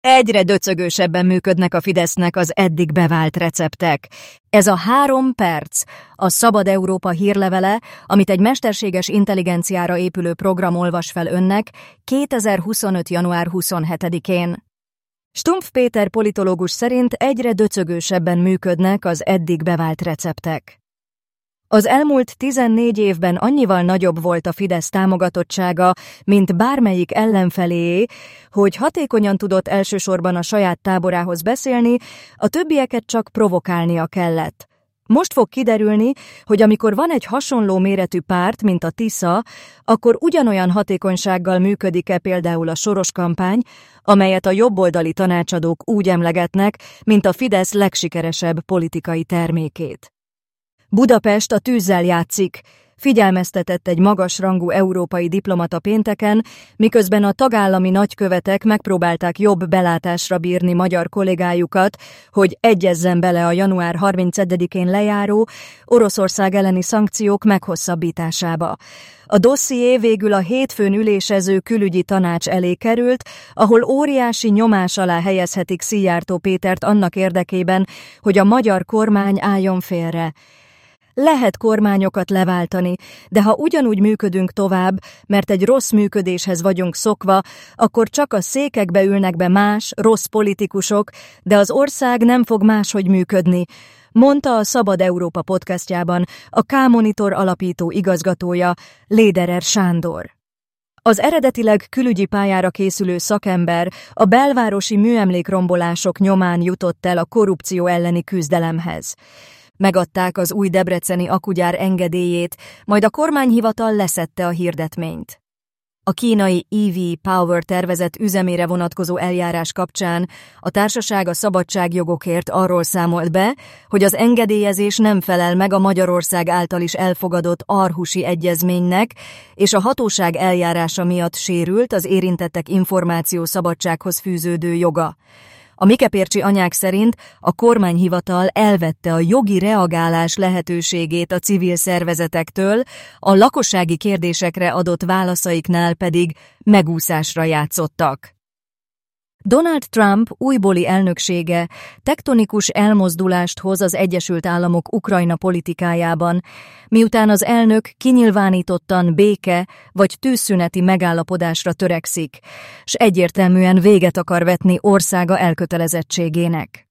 Egyre döcögősebben működnek a Fidesznek az eddig bevált receptek. Ez a 3 perc, a Szabad Európa hírlevele, amit egy mesterséges intelligenciára épülő program olvas fel önnek 2025. január 27-én. Stumpf Péter politológus szerint egyre döcögősebben működnek az eddig bevált receptek. Az elmúlt 14 évben annyival nagyobb volt a Fidesz támogatottsága, mint bármelyik ellenfeléé, hogy hatékonyan tudott elsősorban a saját táborához beszélni, a többieket csak provokálnia kellett. Most fog kiderülni, hogy amikor van egy hasonló méretű párt, mint a Tisza, akkor ugyanolyan hatékonysággal működik-e például a Soros kampány, amelyet a jobboldali tanácsadók úgy emlegetnek, mint a Fidesz legsikeresebb politikai termékét. Budapest a tűzzel játszik, figyelmeztetett egy magasrangú európai diplomata pénteken, miközben a tagállami nagykövetek megpróbálták jobb belátásra bírni magyar kollégájukat, hogy egyezzen bele a január 31-én lejáró Oroszország elleni szankciók meghosszabbításába. A dosszié végül a hétfőn ülésező külügyi tanács elé került, ahol óriási nyomás alá helyezhetik Szijjártó Pétert annak érdekében, hogy a magyar kormány álljon félre. Lehet kormányokat leváltani, de ha ugyanúgy működünk tovább, mert egy rossz működéshez vagyunk szokva, akkor csak a székekbe ülnek be más, rossz politikusok, de az ország nem fog máshogy működni, mondta a Szabad Európa podcastjában a K-Monitor alapító igazgatója, Lederer Sándor. Az eredetileg külügyi pályára készülő szakember a belvárosi műemlékrombolások nyomán jutott el a korrupció elleni küzdelemhez. Megadták az új debreceni akugyár engedélyét, majd a kormányhivatal leszedte a hirdetményt. A kínai EV Power tervezet üzemére vonatkozó eljárás kapcsán a társaság a szabadságjogokért arról számolt be, hogy az engedélyezés nem felel meg a Magyarország által is elfogadott Aarhusi Egyezménynek, és a hatóság eljárása miatt sérült az érintettek információszabadsághoz fűződő joga. A Mikepércsi anyák szerint a kormányhivatal elvette a jogi reagálás lehetőségét a civil szervezetektől, a lakossági kérdésekre adott válaszaiknál pedig megúszásra játszottak. Donald Trump újbóli elnöksége tektonikus elmozdulást hoz az Egyesült Államok Ukrajna politikájában, miután az elnök kinyilvánítottan béke vagy tűzszüneti megállapodásra törekszik, s egyértelműen véget akar vetni országa elkötelezettségének.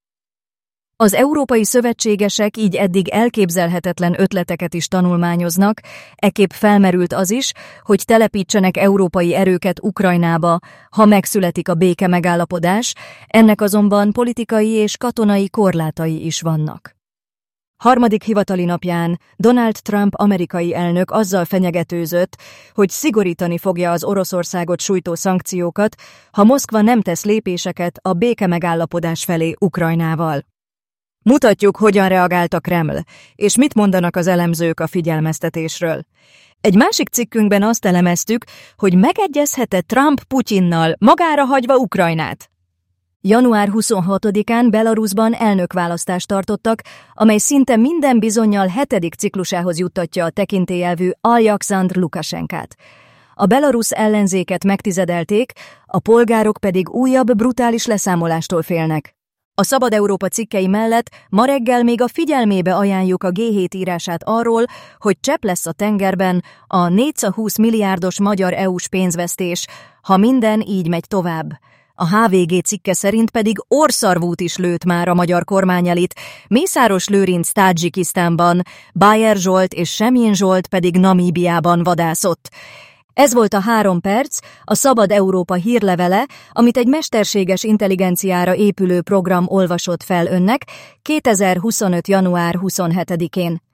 Az európai szövetségesek így eddig elképzelhetetlen ötleteket is tanulmányoznak, ekképp felmerült az is, hogy telepítsenek európai erőket Ukrajnába, ha megszületik a béke megállapodás, ennek azonban politikai és katonai korlátai is vannak. Harmadik hivatali napján Donald Trump amerikai elnök azzal fenyegetőzött, hogy szigorítani fogja az Oroszországot sújtó szankciókat, ha Moszkva nem tesz lépéseket a béke megállapodás felé Ukrajnával. Mutatjuk, hogyan reagált a Kreml, és mit mondanak az elemzők a figyelmeztetésről. Egy másik cikkünkben azt elemeztük, hogy megegyezhet-e Trump Putyinnal, magára hagyva Ukrajnát. Január 26-án Belarusban elnökválasztást tartottak, amely szinte minden bizonnyal 7. ciklusához juttatja a tekintélyelvű Aljakszandr Lukasenkát. A belarusz ellenzéket megtizedelték, a polgárok pedig újabb brutális leszámolástól félnek. A Szabad Európa cikkei mellett ma reggel még a figyelmébe ajánljuk a G7 írását arról, hogy csepp lesz a tengerben a 420 milliárdos magyar EU-s pénzvesztés, ha minden így megy tovább. A HVG cikke szerint pedig orrszarvút is lőtt már a magyar kormány elit, Mészáros Lőrinc Tadzsikisztánban, Bayer Zsolt és Semjén Zsolt pedig Namíbiában vadászott. Ez volt a 3 perc, a Szabad Európa hírlevele, amit egy mesterséges intelligenciára épülő program olvasott fel önnek 2025. január 27-én.